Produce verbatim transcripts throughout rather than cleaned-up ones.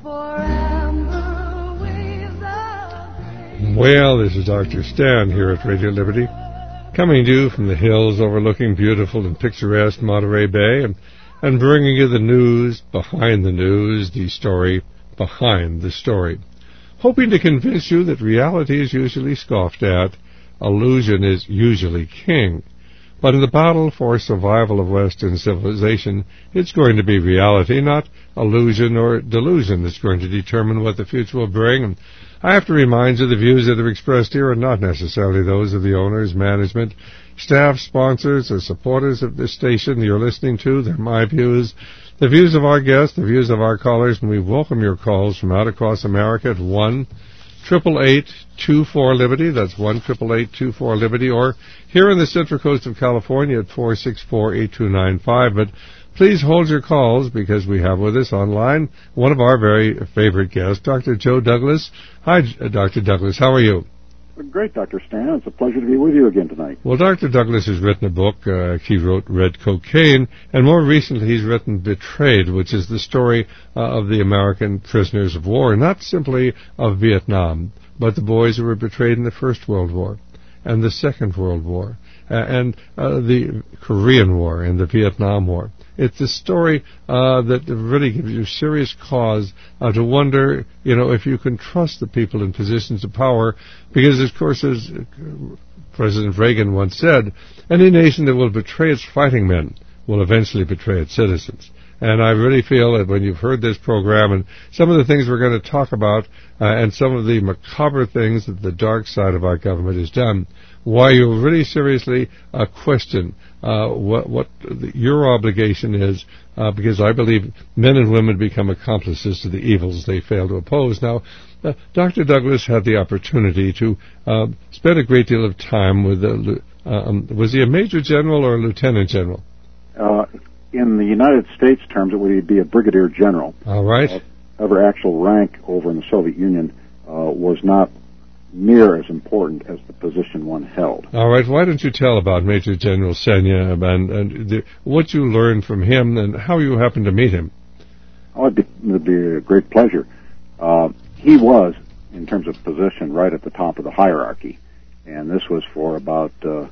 Well, this is Doctor Stan here at Radio Liberty, coming to you from the hills overlooking beautiful and picturesque Monterey Bay, and, and bringing you the news behind the news, the story behind the story, hoping to convince you that reality is usually scoffed at, illusion is usually king. But in the battle for survival of Western civilization, it's going to be reality, not illusion or delusion, that's going to determine what the future will bring. And I have to remind you the views that are expressed here are not necessarily those of the owners, management, staff, sponsors, or supporters of this station you're listening to. They're my views, the views of our guests, the views of our callers, and we welcome your calls from out across America at one eight eight eight, two four, Liberty. That's one eight eight eight, two four, Liberty. Or here on the Central Coast of California at four six four, eight two nine five. But please hold your calls because we have with us online one of our very favorite guests, Doctor Joe Douglas. Hi, Doctor Douglas. How are you? Great, Doctor Stan. It's a pleasure to be with you again tonight. Well, Doctor Douglas has written a book. Uh, he wrote Red Cocaine, and more recently he's written Betrayed, which is the story uh, of the American prisoners of war, not simply of Vietnam, but the boys who were betrayed in the First World War and the Second World War uh, and uh, the Korean War and the Vietnam War. It's a story uh, that really gives you serious cause uh, to wonder, you know, if you can trust the people in positions of power, because, of course, as President Reagan once said, any nation that will betray its fighting men will eventually betray its citizens. And I really feel that when you've heard this program and some of the things we're going to talk about uh, and some of the macabre things that the dark side of our government has done, why you'll really seriously uh, question uh, what, what the, your obligation is, uh, because I believe men and women become accomplices to the evils they fail to oppose. Now, uh, Doctor Douglas had the opportunity to uh, spend a great deal of time with, uh, um, was he a major general or a lieutenant general? Uh, in the United States terms, it would be a brigadier general. All right. Uh, However, actual rank over in the Soviet Union uh, was not near as important as the position one held. All right. Why don't you tell about Major General Senya and, and the, what you learned from him and how you happened to meet him? Oh, it'd be, it'd be a great pleasure. Uh, he was, in terms of position, right at the top of the hierarchy, and this was for about uh,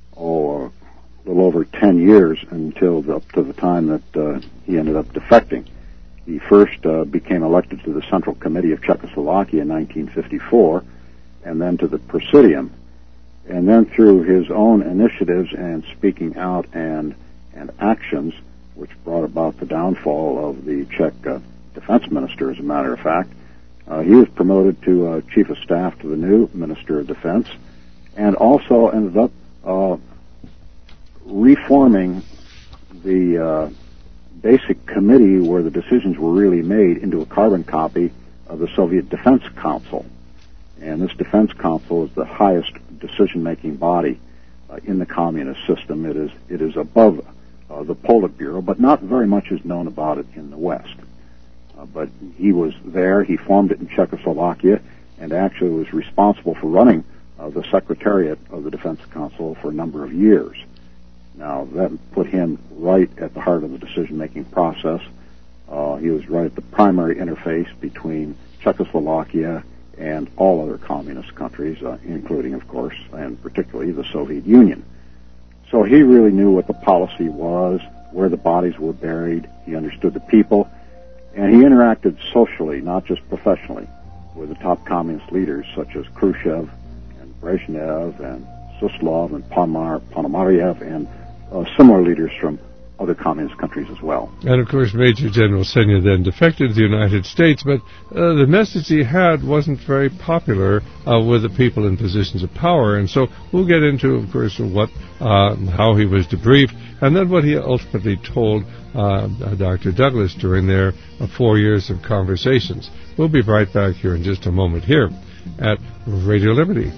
oh, a little over ten years until the, up to the time that uh, he ended up defecting. He first uh, became elected to the Central Committee of Czechoslovakia in nineteen fifty-four, and then to the Presidium. And then through his own initiatives and speaking out and and actions, which brought about the downfall of the Czech uh, defense minister, as a matter of fact, uh, he was promoted to uh, Chief of Staff to the new Minister of Defense, and also ended up uh, reforming the uh, basic committee where the decisions were really made into a carbon copy of the Soviet Defense Council. And this Defense Council is the highest decision-making body uh, in the communist system. It is it is above uh, the Politburo, but not very much is known about it in the West. Uh, but he was there. He formed it in Czechoslovakia and actually was responsible for running uh, the Secretariat of the Defense Council for a number of years. Now, that put him right at the heart of the decision-making process. Uh, he was right at the primary interface between Czechoslovakia and all other communist countries, uh, including, of course, and particularly the Soviet Union. So he really knew what the policy was, where the bodies were buried. He understood the people, and he interacted socially, not just professionally, with the top communist leaders such as Khrushchev and Brezhnev and Suslov and Ponomar- Ponomarev and uh, similar leaders from other communist countries as well. And, of course, Major General Senya then defected to the United States, but uh, the message he had wasn't very popular uh, with the people in positions of power. And so we'll get into, of course, what, uh, how he was debriefed, and then what he ultimately told uh, Doctor Douglas during their uh, four years of conversations. We'll be right back here in just a moment here at Radio Liberty.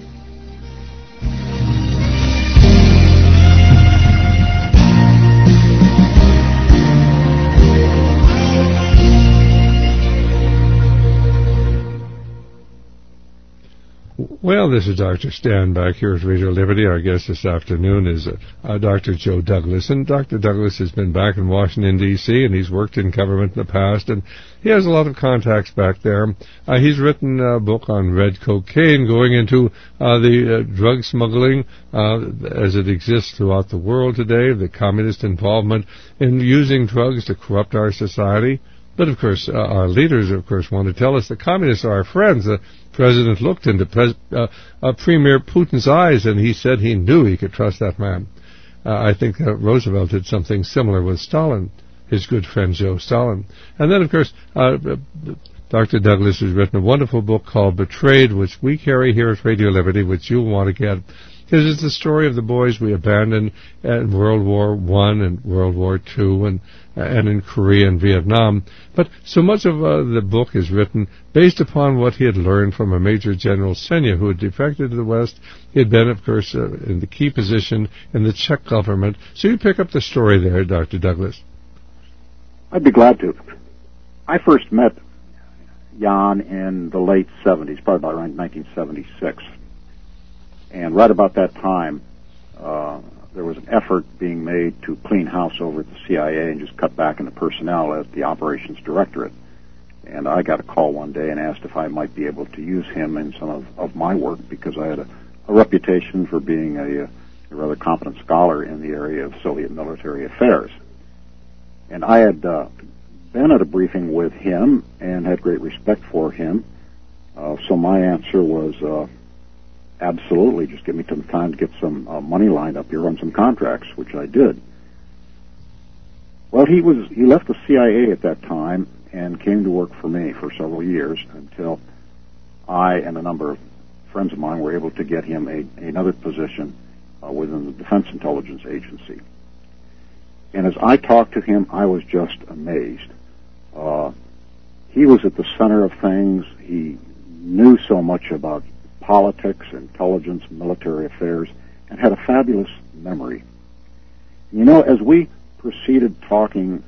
Well, this is Doctor Stan back here at Radio Liberty. Our guest this afternoon is uh, uh, Doctor Joe Douglas. And Doctor Douglas has been back in Washington, D C, and he's worked in government in the past, and he has a lot of contacts back there. Uh, he's written a book on red cocaine, going into uh, the uh, drug smuggling uh, as it exists throughout the world today, the communist involvement in using drugs to corrupt our society. But, of course, uh, our leaders, of course, want to tell us the communists are our friends. The president looked into Pres- uh, uh, Premier Putin's eyes, and he said he knew he could trust that man. Uh, I think uh, Roosevelt did something similar with Stalin, his good friend Joe Stalin. And then, of course, uh, Doctor Douglas has written a wonderful book called Betrayed, which we carry here at Radio Liberty, which you'll want to get. This is the story of the boys we abandoned in World War One and World War Two and and in Korea and Vietnam. But so much of uh, the book is written based upon what he had learned from a Major General Senya, who had defected to the West. He had been, of course, uh, in the key position in the Czech government. So you pick up the story there, Doctor Douglas. I'd be glad to. I first met Jan in the late seventies, probably about around nineteen seventy-six. And right about that time, uh, there was an effort being made to clean house over at the C I A and just cut back in the personnel at the operations directorate. And I got a call one day and asked if I might be able to use him in some of, of my work, because I had a, a reputation for being a, a rather competent scholar in the area of Soviet military affairs. And I had uh, been at a briefing with him and had great respect for him. Uh, so my answer was, uh, absolutely, just give me some time to get some uh, money lined up here on some contracts, which I did. Well, he was he left the C I A at that time and came to work for me for several years until I and a number of friends of mine were able to get him a, another position uh, within the Defense Intelligence Agency. And as I talked to him, I was just amazed. Uh, he was at the center of things. He knew so much about politics, intelligence, military affairs, and had a fabulous memory. You know, as we proceeded talking,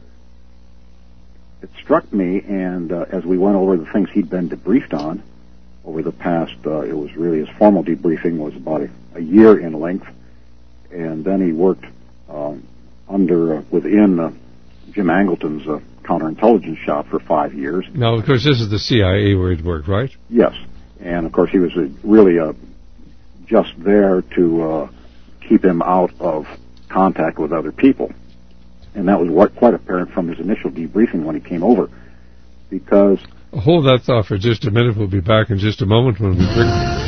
it struck me, and uh, as we went over the things he'd been debriefed on over the past, uh, it was really, his formal debriefing was about a, a year in length, and then he worked um, under, uh, within uh, Jim Angleton's uh, counterintelligence shop for five years. Now, of course, this is the C I A where he'd worked, right? Yes. And, of course, he was uh, really uh, just there to uh, keep him out of contact with other people. And that was what, quite apparent from his initial debriefing when he came over. Because... Hold that thought for just a minute. We'll be back in just a moment when we bring...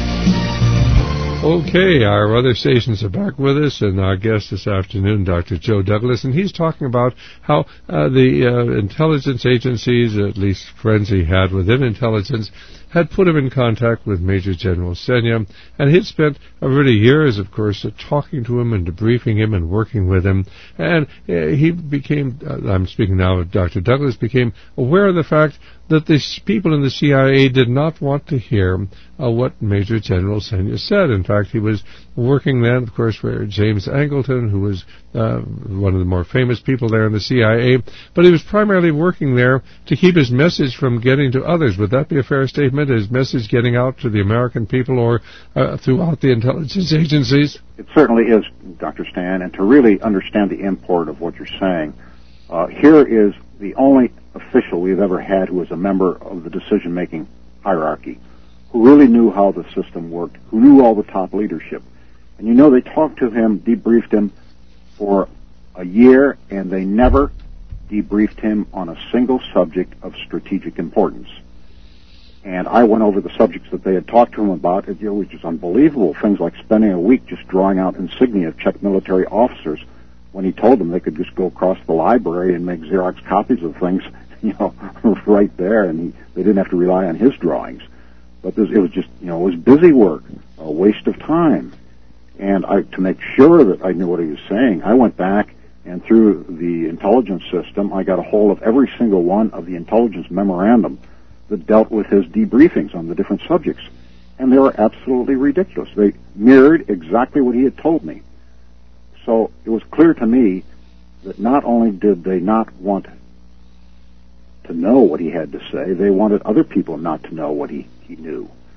Okay, our other stations are back with us, and our guest this afternoon, Doctor Joe Douglas, and he's talking about how uh, the uh, intelligence agencies, at least friends he had within intelligence, had put him in contact with Major General Senya, and he'd spent uh, really years, of course, uh, talking to him and debriefing him and working with him, and uh, he became, uh, I'm speaking now of Doctor Douglas, became aware of the fact that the people in the C I A did not want to hear uh, what Major General Senya said. In fact, he was working then, of course, for James Angleton, who was uh, one of the more famous people there in the C I A, but he was primarily working there to keep his message from getting to others. Would that be a fair statement? His message getting out to the American people or uh, throughout the intelligence agencies? It certainly is, Doctor Stan, and to really understand the import of what you're saying, uh, here is the only official we've ever had who was a member of the decision-making hierarchy, who really knew how the system worked, who knew all the top leadership. And you know, they talked to him, debriefed him for a year, and they never debriefed him on a single subject of strategic importance. And I went over the subjects that they had talked to him about. It was just unbelievable. Things like spending a week just drawing out insignia of Czech military officers when he told them they could just go across the library and make Xerox copies of things, you know, right there, and he, they didn't have to rely on his drawings. But this, it was just, you know, it was busy work, a waste of time. And I, to make sure that I knew what he was saying, I went back and through the intelligence system, I got a hold of every single one of the intelligence memorandum that dealt with his debriefings on the different subjects. And they were absolutely ridiculous. They mirrored exactly what he had told me. So it was clear to me that not only did they not want to know what he had to say, they wanted other people not to know what he, he knew.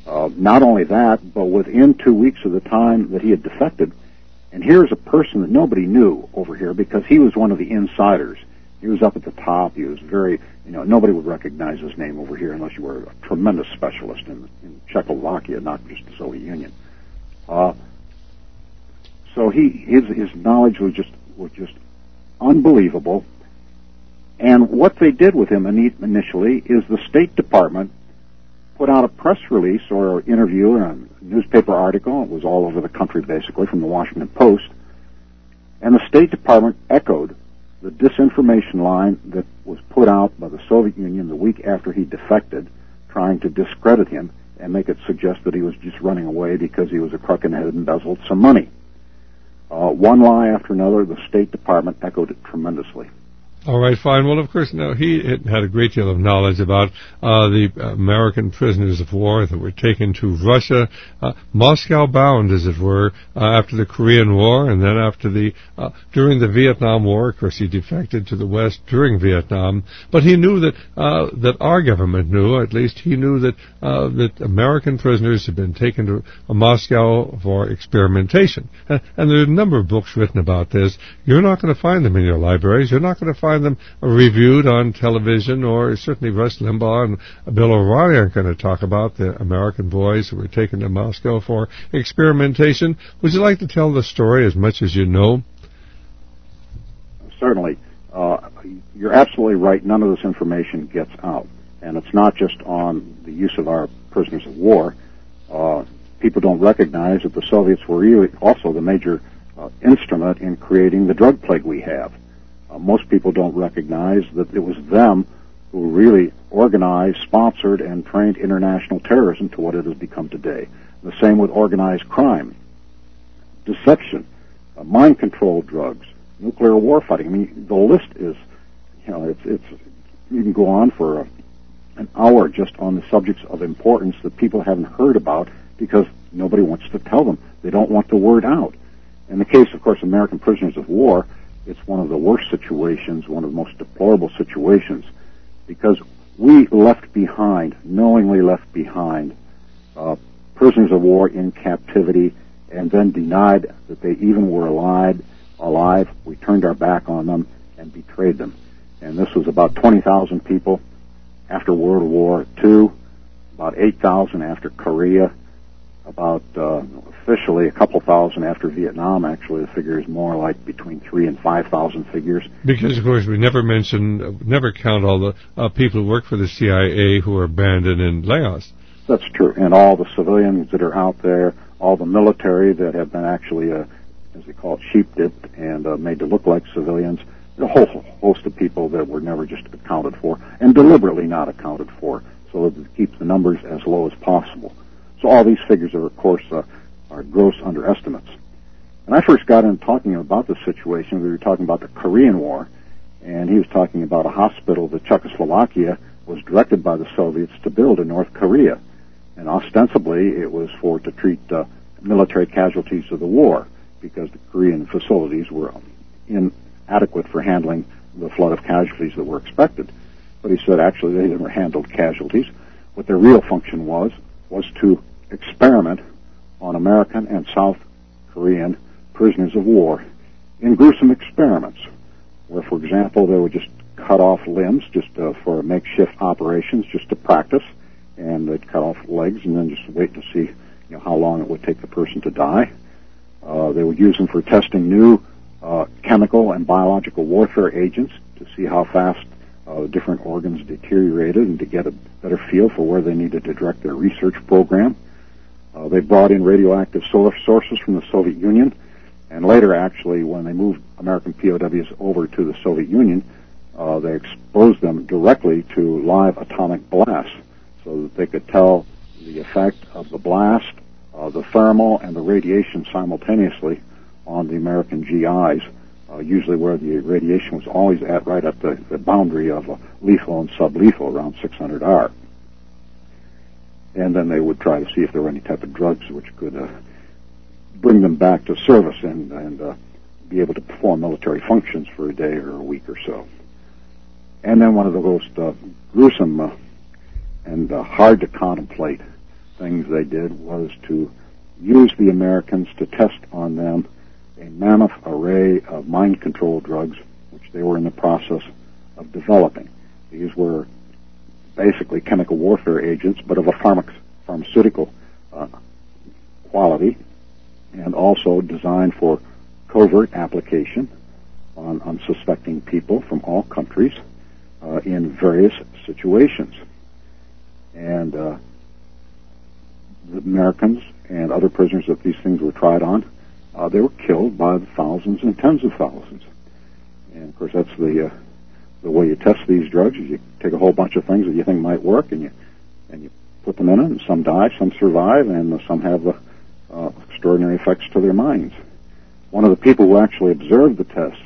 Uh, not only that, but within two weeks of the time that he had defected, and here's a person that nobody knew over here because he was one of the insiders. He was up at the top. He was very, you know, nobody would recognize his name over here unless you were a tremendous specialist in, in Czechoslovakia, not just the Soviet Union. Uh, so he, his, his knowledge was just, was just unbelievable. And what they did with him initially is the State Department put out a press release or interview or a newspaper article. It was all over the country, basically, from the Washington Post. And the State Department echoed the disinformation line that was put out by the Soviet Union the week after he defected, trying to discredit him and make it suggest that he was just running away because he was a crook and had embezzled some money. Uh, one lie after another, the State Department echoed it tremendously. All right, fine. Well, of course, no, he had a great deal of knowledge about uh, the American prisoners of war that were taken to Russia, uh, Moscow bound, as it were, uh, after the Korean War, and then after the uh, during the Vietnam War. Of course, he defected to the West during Vietnam, but he knew that uh, that our government knew, at least he knew that uh, that American prisoners had been taken to uh, Moscow for experimentation. And, and there are a number of books written about this. You're not going to find them in your libraries. You're not going to find them reviewed on television, or certainly Rush Limbaugh and Bill O'Reilly aren't going to talk about the American boys who were taken to Moscow for experimentation. Would you like to tell the story as much as you know? Certainly. Uh, you're absolutely right. None of this information gets out. And it's not just on the use of our prisoners of war. Uh, people don't recognize that the Soviets were really also the major uh, instrument in creating the drug plague we have. Uh, most people don't recognize that it was them who really organized, sponsored, and trained international terrorism to what it has become today. The same with organized crime, deception, uh, mind control drugs, nuclear war fighting. I mean, the list is, you know, it's, it's you can go on for a, an hour just on the subjects of importance that people haven't heard about because nobody wants to tell them. They don't want the word out. In the case, of course, American prisoners of war, it's one of the worst situations, one of the most deplorable situations, because we left behind, knowingly left behind, uh, prisoners of war in captivity, and then denied that they even were alive. Alive, we turned our back on them and betrayed them. And this was about twenty thousand people after World War Two, about eight thousand after Korea, about uh, officially a couple thousand after Vietnam. Actually, the figure is more like between three and five thousand figures. Because, of course, we never mention, uh, never count all the uh, people who work for the C I A who were abandoned in Laos. That's true, and all the civilians that are out there, all the military that have been actually, uh, as they call it, sheep-dipped and uh, made to look like civilians. A whole host of people that were never just accounted for, and deliberately not accounted for, so that it keeps the numbers as low as possible. So all these figures are, of course, uh, are gross underestimates. When I first got in talking about this situation, we were talking about the Korean War, and he was talking about a hospital that Czechoslovakia was directed by the Soviets to build in North Korea. And ostensibly, it was for to treat uh, military casualties of the war, because the Korean facilities were inadequate for handling the flood of casualties that were expected. But he said, actually, they never handled casualties. What their real function was, was to experiment on American and South Korean prisoners of war in gruesome experiments, where, for example, they would just cut off limbs just uh, for makeshift operations, just to practice, and they'd cut off legs and then just wait to see, you know, how long it would take the person to die. Uh, they would use them for testing new uh, chemical and biological warfare agents to see how fast uh, different organs deteriorated and to get a better feel for where they needed to direct their research program. Uh, they brought in radioactive solar sources from the Soviet Union, and later, actually, when they moved American P O Ws over to the Soviet Union, uh, they exposed them directly to live atomic blasts so that they could tell the effect of the blast, uh, the thermal, and the radiation simultaneously on the American G Is, uh, usually where the radiation was always at right at the, the boundary of uh, lethal and sublethal, around six hundred R. And then they would try to see if there were any type of drugs which could uh, bring them back to service and, and uh, be able to perform military functions for a day or a week or so. And then one of the most uh, gruesome uh, and uh, hard to contemplate things they did was to use the Americans to test on them a mammoth array of mind control drugs, which they were in the process of developing. These were basically chemical warfare agents, but of a pharma- pharmaceutical uh, quality, and also designed for covert application on unsuspecting people from all countries uh, in various situations. And uh, the Americans and other prisoners that these things were tried on, uh, they were killed by the thousands and tens of thousands. And of course, that's the uh, the way you test these drugs. Is you take a whole bunch of things that you think might work, and you and you put them in it, and some die, some survive, and some have uh, uh, extraordinary effects to their minds. One of the people who actually observed the tests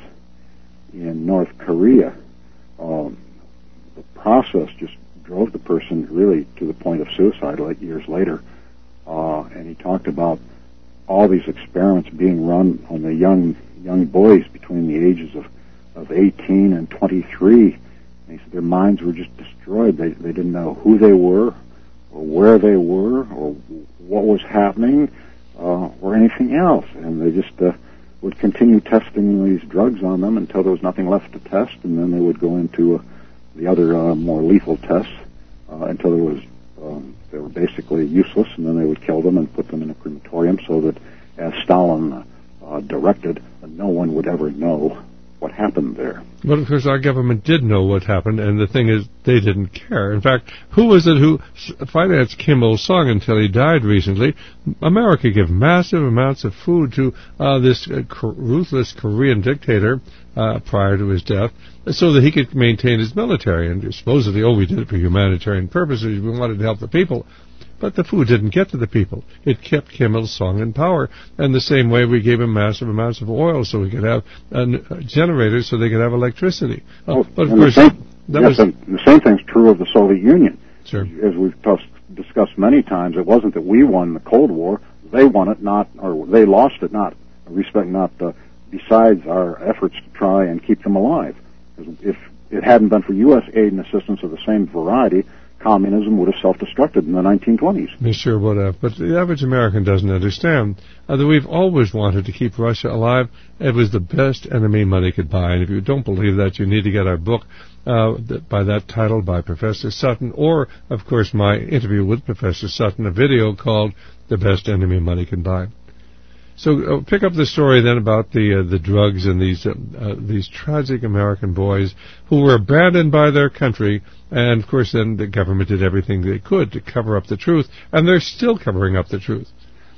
in North Korea, um, the process just drove the person really to the point of suicide like years later. Uh, and he talked about all these experiments being run on the young young boys between the ages of, of eighteen and twenty-three. And he said their minds were just destroyed. They, they didn't know who they were or where they were or what was happening uh, or anything else. And they just uh, would continue testing these drugs on them until there was nothing left to test, and then they would go into uh, the other uh, more lethal tests uh, until there was um, they were basically useless, and then they would kill them and put them in a crematorium so that, as Stalin uh, directed, no one would ever know what happened there. Well, of course, our government did know what happened, and the thing is, they didn't care. In fact, who was it who financed Kim Il-sung until he died recently? America gave massive amounts of food to uh, this uh, ruthless Korean dictator uh, prior to his death, so that he could maintain his military. And supposedly, oh, we did it for humanitarian purposes. We wanted to help the people. But the food didn't get to the people. It kept Kim Il-sung in power. And the same way we gave him massive amounts of oil so we could have uh, generators so they could have electricity. Uh, oh, but of and course, the same, that yes, was... and the same thing's true of the Soviet Union. Sure. As we've t- discussed many times, it wasn't that we won the Cold War. They won it, not, or they lost it, not, respect, not, uh, besides our efforts to try and keep them alive. If it hadn't been for U S aid and assistance of the same variety, communism would have self-destructed in the nineteen twenties. They sure would have. But the average American doesn't understand uh, that we've always wanted to keep Russia alive. It was the best enemy money could buy. And if you don't believe that, you need to get our book uh, by that title by Professor Sutton, or, of course, my interview with Professor Sutton, a video called The Best Enemy Money Can Buy. So uh, pick up the story then about the uh, the drugs and these uh, uh, these tragic American boys who were abandoned by their country, and of course then the government did everything they could to cover up the truth, and they're still covering up the truth.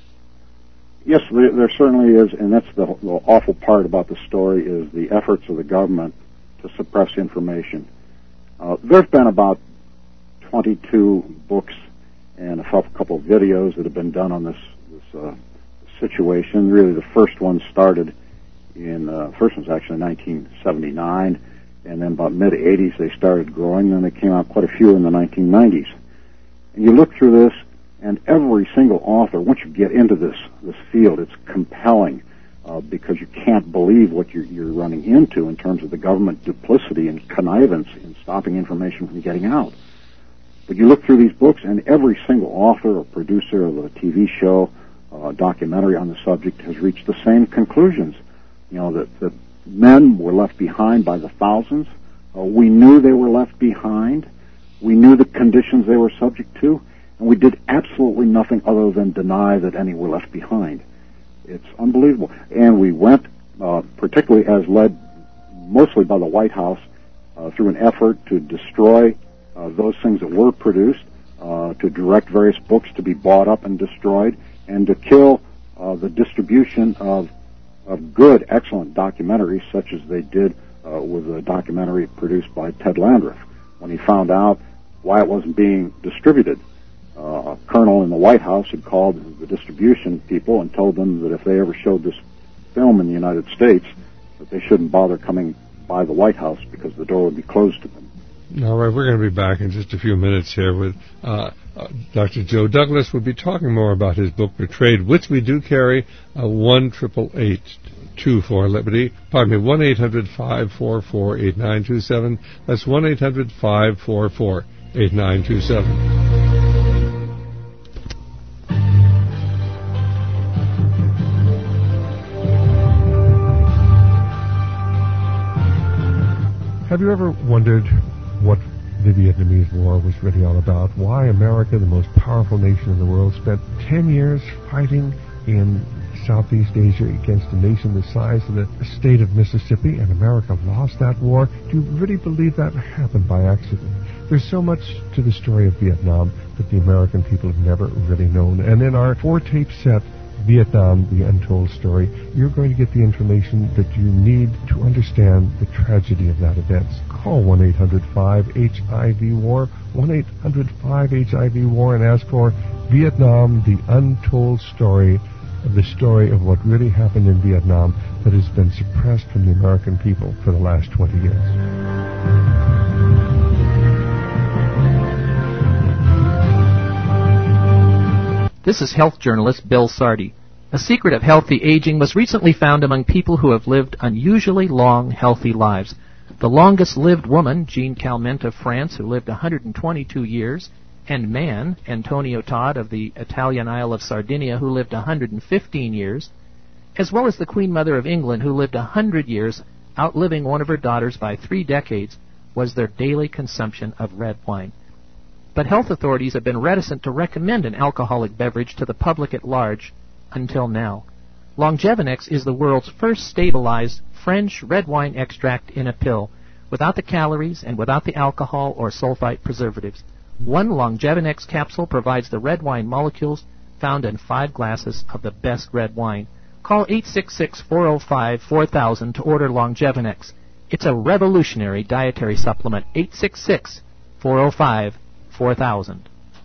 Yes, there, there certainly is, and that's the, the awful part about the story is the efforts of the government to suppress information. Uh, there have been about twenty-two books and a couple of videos that have been done on this this. Uh, situation. Really, the first one started in, uh, first one's actually nineteen seventy-nine, and then about mid-eighties they started growing, and they came out quite a few in the nineteen nineties. And you look through this, and every single author, once you get into this, this field, it's compelling, uh, because you can't believe what you're, you're running into in terms of the government duplicity and connivance in stopping information from getting out. But you look through these books, and every single author or producer of a T V show, Uh, documentary on the subject has reached the same conclusions. You know, that, that men were left behind by the thousands. Uh, we knew they were left behind. We knew the conditions they were subject to, and we did absolutely nothing other than deny that any were left behind. It's unbelievable. And we went, uh, particularly as led mostly by the White House, uh, through an effort to destroy uh, those things that were produced, uh, to direct various books to be bought up and destroyed, and to kill uh, the distribution of, of good, excellent documentaries, such as they did uh, with a documentary produced by Ted Landreth. When he found out why it wasn't being distributed, uh, a colonel in the White House had called the distribution people and told them that if they ever showed this film in the United States, that they shouldn't bother coming by the White House because the door would be closed to them. All right, we're going to be back in just a few minutes here with uh, uh, Doctor Joe Douglas. We'll be talking more about his book, Betrayed, which we do carry, uh, one eight eight eight, two four, Liberty. Pardon me, one eight hundred, five four four, eight nine two seven. That's one eight hundred, five four four, eight nine two seven. Have you ever wondered what the Vietnamese War was really all about? Why America, the most powerful nation in the world, spent ten years fighting in Southeast Asia against a nation the size of the state of Mississippi, and America lost that war? Do you really believe that happened by accident? There's so much to the story of Vietnam that the American people have never really known. And in our four-tape set, Vietnam, The Untold Story, you're going to get the information that you need to understand the tragedy of that event. Call one eight hundred five H I V war, one eight hundred five H I V war, and ask for Vietnam, The Untold Story, of the story of what really happened in Vietnam that has been suppressed from the American people for the last twenty years. This is health journalist Bill Sardi. A secret of healthy aging was recently found among people who have lived unusually long, healthy lives. The longest-lived woman, Jean Calment of France, who lived one hundred twenty-two years, and man, Antonio Todd of the Italian Isle of Sardinia, who lived one hundred fifteen years, as well as the Queen Mother of England, who lived one hundred years, outliving one of her daughters by three decades, was their daily consumption of red wine. But health authorities have been reticent to recommend an alcoholic beverage to the public at large until now. Longevinex is the world's first stabilized French red wine extract in a pill, without the calories and without the alcohol or sulfite preservatives. One Longevinex capsule provides the red wine molecules found in five glasses of the best red wine. Call eight six six, four oh five, four thousand to order Longevinex. It's a revolutionary dietary supplement. eight six six, four oh five, four thousand.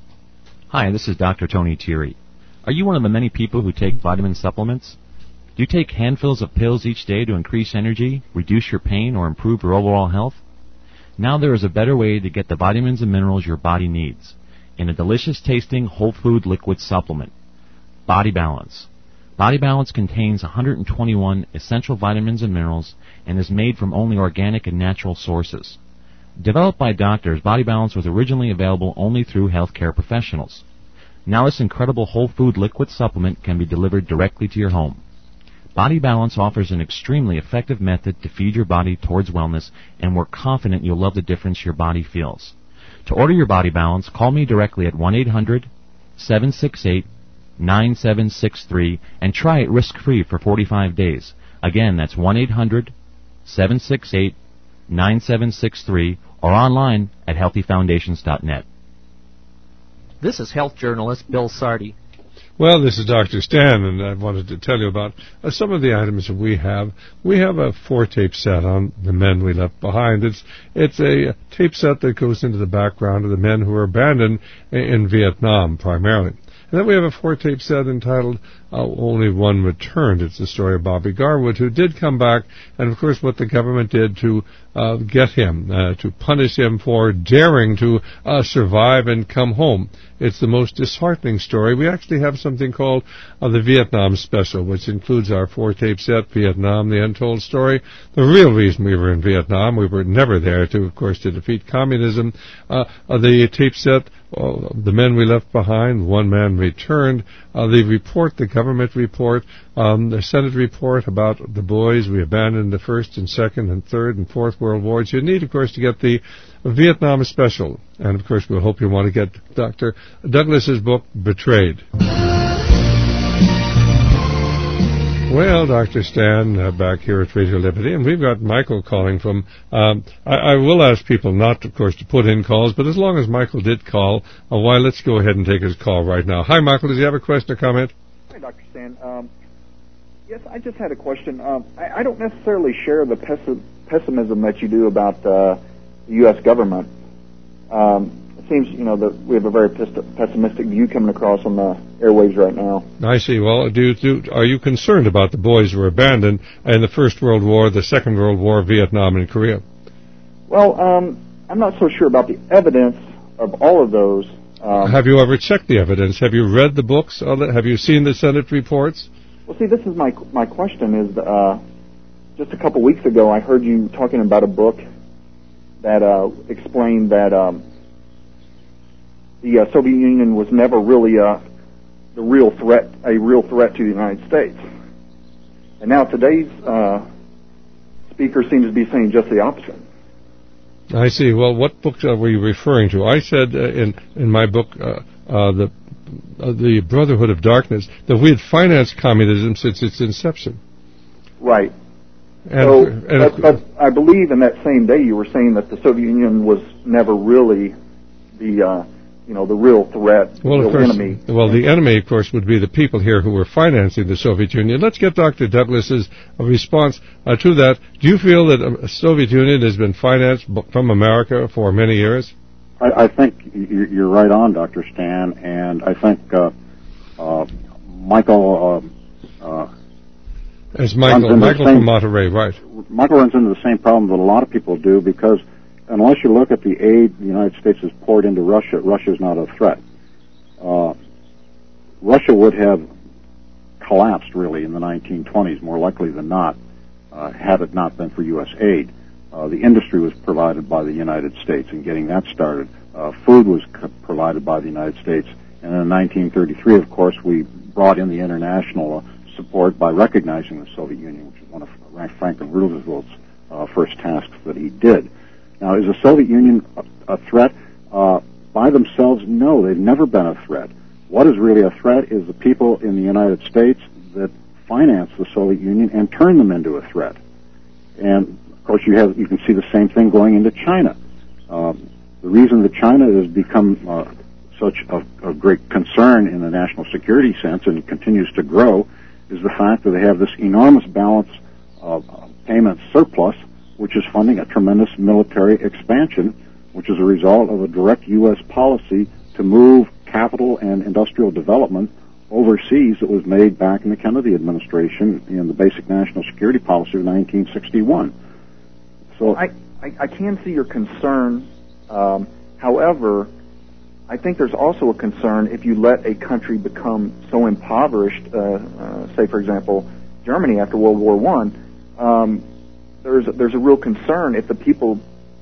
Hi, this is Doctor Tony Thierry. Are you one of the many people who take vitamin supplements? Do you take handfuls of pills each day to increase energy, reduce your pain, or improve your overall health? Now there is a better way to get the vitamins and minerals your body needs in a delicious-tasting whole food liquid supplement, Body Balance. Body Balance contains one hundred twenty-one essential vitamins and minerals and is made from only organic and natural sources. Developed by doctors, Body Balance was originally available only through healthcare professionals. Now this incredible whole food liquid supplement can be delivered directly to your home. Body Balance offers an extremely effective method to feed your body towards wellness, and we're confident you'll love the difference your body feels. To order your Body Balance, call me directly at one eight hundred, seven six eight, nine seven six three and try it risk-free for forty-five days. Again, that's one eight hundred, seven six eight, nine seven six three or online at healthy foundations dot net. This is health journalist Bill Sardi. Well, this is Doctor Stan, and I wanted to tell you about uh, some of the items that we have. We have a four-tape set on the men we left behind. It's it's a tape set that goes into the background of the men who were abandoned in, in Vietnam, primarily. And then we have a four-tape set entitled uh, Only One Returned. It's the story of Bobby Garwood, who did come back, and of course what the government did to uh, get him, uh, to punish him for daring to uh, survive and come home. It's the most disheartening story. We actually have something called uh, the Vietnam Special, which includes our four-tape set, Vietnam, The Untold Story. The real reason we were in Vietnam, we were never there to, of course, to defeat communism. Uh, uh, the tape set, uh, The Men We Left Behind, One Man Returned. Uh, the report, the government report, um, the Senate report about the boys we abandoned the First and Second and Third and Fourth World Wars. You need, of course, to get the Vietnam Special. And, of course, we'll hope you want to get Doctor Douglas's book, Betrayed. Well, Doctor Stan, uh, back here at Radio Liberty, and we've got Michael calling from, um, I, I will ask people not, of course, to put in calls, but as long as Michael did call, uh, why, let's go ahead and take his call right now. Hi, Michael, does he have a question or comment? Hi, Doctor Stan. Um, yes, I just had a question. Um, I, I don't necessarily share the pessi- pessimism that you do about uh, the U S government. Um, it seems, you know, that we have a very pessimistic view coming across on the airwaves right now. I see. Well, do, do are you concerned about the boys who were abandoned in the First World War, the Second World War, Vietnam, and Korea? Well, um, I'm not so sure about the evidence of all of those. Um, have you ever checked the evidence? Have you read the books? Have you seen the Senate reports? Well, see, this is my my question. Is uh, just a couple weeks ago, I heard you talking about a book that uh, explained that um, the uh, Soviet Union was never really uh, the real threat, a real threat to the United States. And now today's uh, speaker seems to be saying just the opposite. I see. Well, what book uh, were you referring to? I said uh, in in my book, uh, uh, the uh, the Brotherhood of Darkness, that we had financed communism since its inception. Right. And, so, and but, but I believe in that same day you were saying that the Soviet Union was never really the, uh, you know, the real threat, the well, real of course, enemy. Well, the enemy, of course, would be the people here who were financing the Soviet Union. Let's get Doctor Douglas's uh, response uh, to that. Do you feel that the uh, Soviet Union has been financed b- from America for many years? I, I think you're right on, Doctor Stan, and I think uh, uh, Michael... Uh, uh, As Michael, Michael same, from Monterey, right. Michael runs into the same problem that a lot of people do, because unless you look at the aid the United States has poured into Russia, Russia is not a threat. Uh, Russia would have collapsed, really, in the nineteen twenties, more likely than not, uh, had it not been for U S aid. Uh, the industry was provided by the United States in getting that started. Uh, food was c- provided by the United States. And in nineteen thirty-three, of course, we brought in the international uh, support by recognizing the Soviet Union, which is one of Franklin Roosevelt's uh, first tasks that he did. Now, is the Soviet Union a, a threat? Uh, by themselves, no, they've never been a threat. What is really a threat is the people in the United States that finance the Soviet Union and turn them into a threat. And, of course, you have you can see the same thing going into China. Uh, the reason that China has become uh, such a, a great concern in the national security sense and continues to grow is the fact that they have this enormous balance of uh, payment surplus, which is funding a tremendous military expansion, which is a result of a direct U S policy to move capital and industrial development overseas that was made back in the Kennedy administration in the basic national security policy of nineteen sixty-one. So I, I, I can see your concern. Um, however, I think there's also a concern if you let a country become so impoverished, uh, uh, say, for example, Germany after World War One. Um, there's, there's a real concern if the people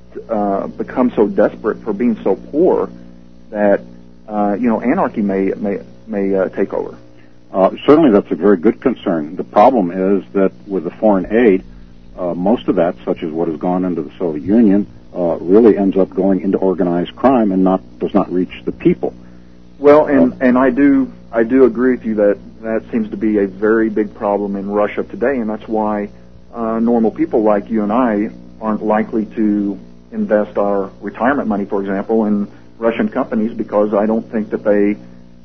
uh, become so desperate for being so poor that, uh, you know, anarchy may, may, may uh, take over. Uh, certainly that's a very good concern. The problem is that with the foreign aid, uh, most of that, such as what has gone into the Soviet Union, uh, really ends up going into organized crime and not does not reach the people. Well, and, uh, and I do I do agree with you that that seems to be a very big problem in Russia today, and that's why uh, normal people like you and I aren't likely to invest our retirement money, for example, in Russian companies, because I don't think that they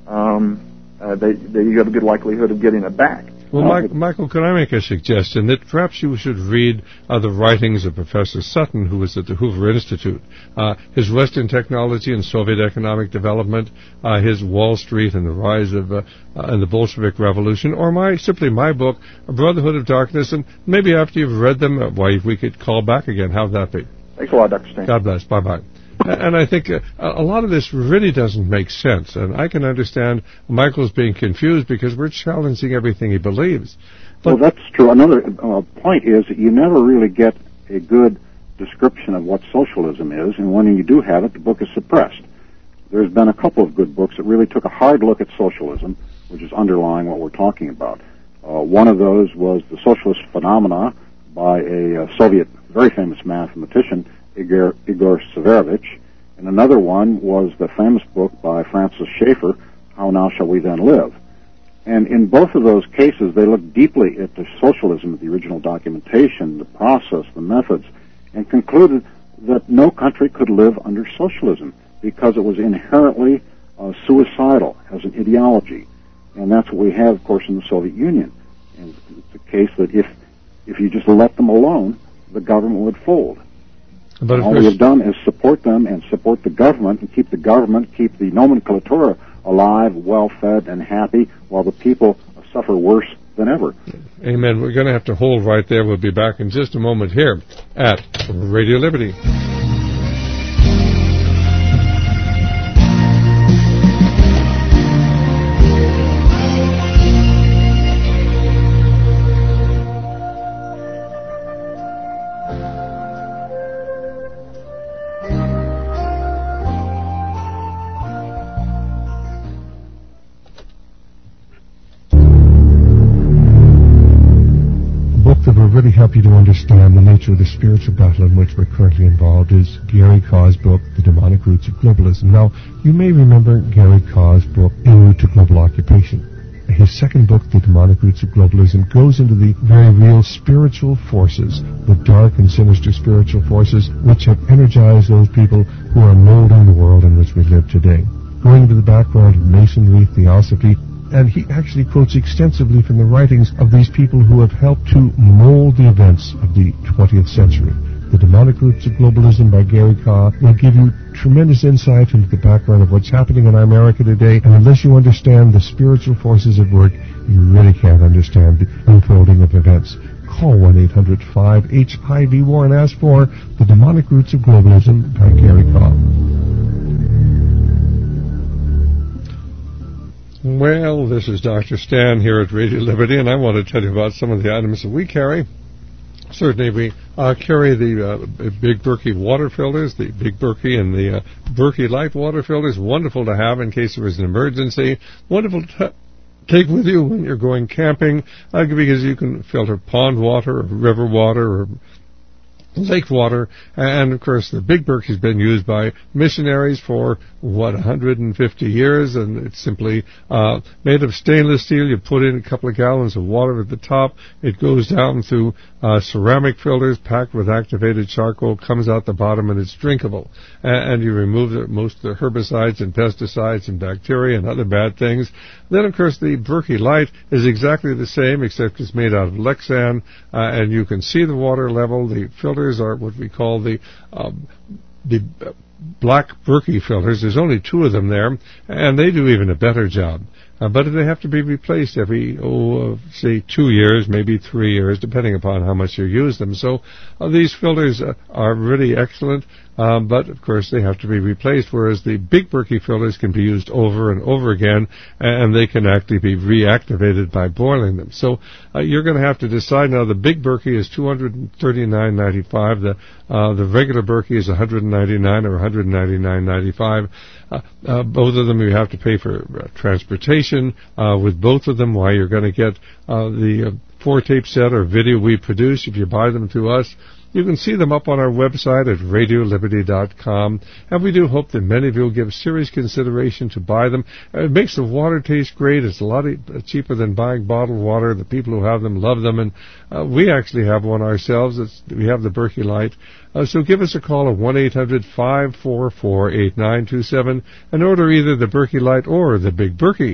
um, uh, they, they you have a good likelihood of getting it back. Well, Mike, Michael, could I make a suggestion that perhaps you should read uh, the writings of Professor Sutton, who was at the Hoover Institute, uh, his Western Technology and Soviet Economic Development, uh, his Wall Street and the Rise of uh, uh, and the Bolshevik Revolution, or my simply my book, Brotherhood of Darkness, and maybe after you've read them, uh, why we could call back again. How'd that be? Thanks a lot, Doctor Stan. God bless. Bye-bye. And I think uh, a lot of this really doesn't make sense, and I can understand Michael's being confused because we're challenging everything he believes. But well, that's true. Another uh, point is that you never really get a good description of what socialism is, and when you do have it, the book is suppressed. There's been a couple of good books that really took a hard look at socialism, which is underlying what we're talking about. Uh, one of those was The Socialist Phenomena by a uh, Soviet, very famous mathematician, Igor, Igor Severevich, and another one was the famous book by Francis Schaeffer, How Now Shall We Then Live? And in both of those cases, they looked deeply at the socialism, the original documentation, the process, the methods, and concluded that no country could live under socialism because it was inherently uh, suicidal as an ideology. And that's what we have, of course, in the Soviet Union. And it's a case that if, if you just let them alone, the government would fold. But all we have done is support them and support the government and keep the government, keep the nomenclatura alive, well-fed, and happy, while the people suffer worse than ever. Amen. We're going to have to hold right there. We'll be back in just a moment here at Radio Liberty. Really help help you to understand the nature of the spiritual battle in which we're currently involved is Gary Kaw's book, The Demonic Roots of Globalism. Now, you may remember Gary Kaw's book, En Route to Global Occupation. His second book, The Demonic Roots of Globalism, goes into the very real spiritual forces, the dark and sinister spiritual forces which have energized those people who are molding the world in which we live today. Going into the background of Masonry, Theosophy, and he actually quotes extensively from the writings of these people who have helped to mold the events of the twentieth century. The Demonic Roots of Globalism by Gary Kaw will give you tremendous insight into the background of what's happening in America today, and unless you understand the spiritual forces at work, you really can't understand the unfolding of events. Call one eight hundred five H I V WAR and ask for The Demonic Roots of Globalism by Gary Kaw. Well, this is Doctor Stan here at Radio Liberty, and I want to tell you about some of the items that we carry. Certainly, we uh, carry the uh, Big Berkey water filters, the Big Berkey and the uh, Berkey Light water filters. Wonderful to have in case there is an emergency. Wonderful to take with you when you're going camping, uh, because you can filter pond water or river water or lake water. And, of course, the Big Berkey's been used by missionaries for, what, one hundred fifty years, and it's simply uh, made of stainless steel. You put in a couple of gallons of water at the top. It goes down through uh, ceramic filters packed with activated charcoal, comes out the bottom, and it's drinkable. And, and you remove the, most of the herbicides and pesticides and bacteria and other bad things. Then, of course, the Berkey Light is exactly the same, except it's made out of Lexan, uh, and you can see the water level. The filters are what we call the um, the uh, black Berkey filters. There's only two of them there, and they do even a better job. Uh, but they have to be replaced every, oh, uh, say, two years, maybe three years, depending upon how much you use them. So uh, these filters uh, are really excellent, um, but, of course, they have to be replaced, whereas the Big Berkey filters can be used over and over again, and they can actually be reactivated by boiling them. So uh, you're going to have to decide now. The Big Berkey is two hundred thirty-nine ninety-five. The uh, the regular Berkey is one hundred ninety-nine or one hundred ninety-nine ninety-five. Uh, uh, both of them you have to pay for uh, transportation uh, with both of them. Why you're going to get uh, the uh, four tape set or video we produce if you buy them through us. You can see them up on our website at radio liberty dot com, and we do hope that many of you will give serious consideration to buy them. Uh, it makes the water taste great. It's a lot cheaper than buying bottled water. The people who have them love them, and uh, we actually have one ourselves. It's, we have the Berkey Light. Uh, so give us a call at one eight hundred five four four eight nine two seven and order either the Berkey Light or the Big Berkey.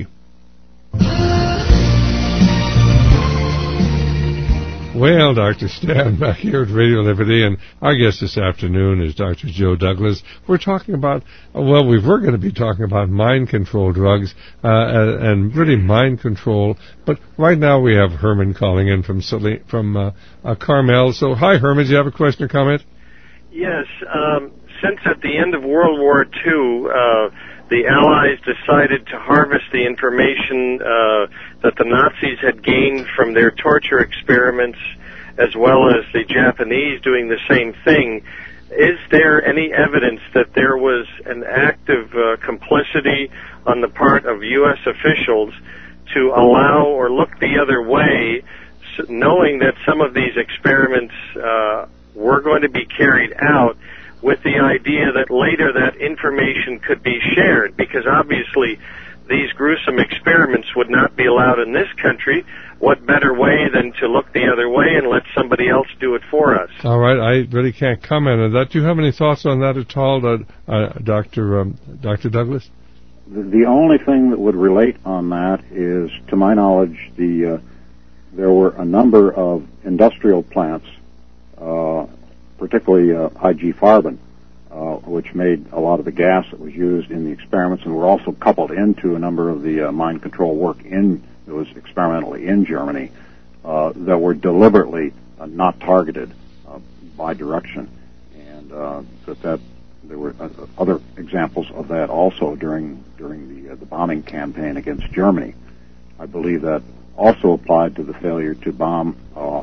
Well, Doctor Stan back here at Radio Liberty, and our guest this afternoon is Doctor Joe Douglas. We're talking about, well, we were going to be talking about mind control drugs uh, and really mind control, but right now we have Herman calling in from from uh, uh, Carmel. So, hi, Herman, do you have a question or comment? Yes. Um, since at the end of World War Two, uh, the Allies decided to harvest the information uh, that the Nazis had gained from their torture experiments, as well as the Japanese doing the same thing. Is there any evidence that there was an active uh, complicity on the part of U S officials to allow or look the other way, knowing that some of these experiments uh, were going to be carried out, with the idea that later that information could be shared? Because obviously these gruesome experiments would not be allowed in this country. What better way than to look the other way and let somebody else do it for us? All right, I really can't comment on that. Do you have any thoughts on that at all, uh, uh, Doctor Um, Doctor Douglas? The, the only thing that would relate on that is, to my knowledge, the uh, there were a number of industrial plants, uh, particularly uh, I G Farben, uh, which made a lot of the gas that was used in the experiments, and were also coupled into a number of the uh, mind control work in that was experimentally in Germany, uh, that were deliberately uh, not targeted uh, by direction, and uh, that that there were uh, other examples of that also during during the uh, the bombing campaign against Germany. I believe that also applied to the failure to bomb uh,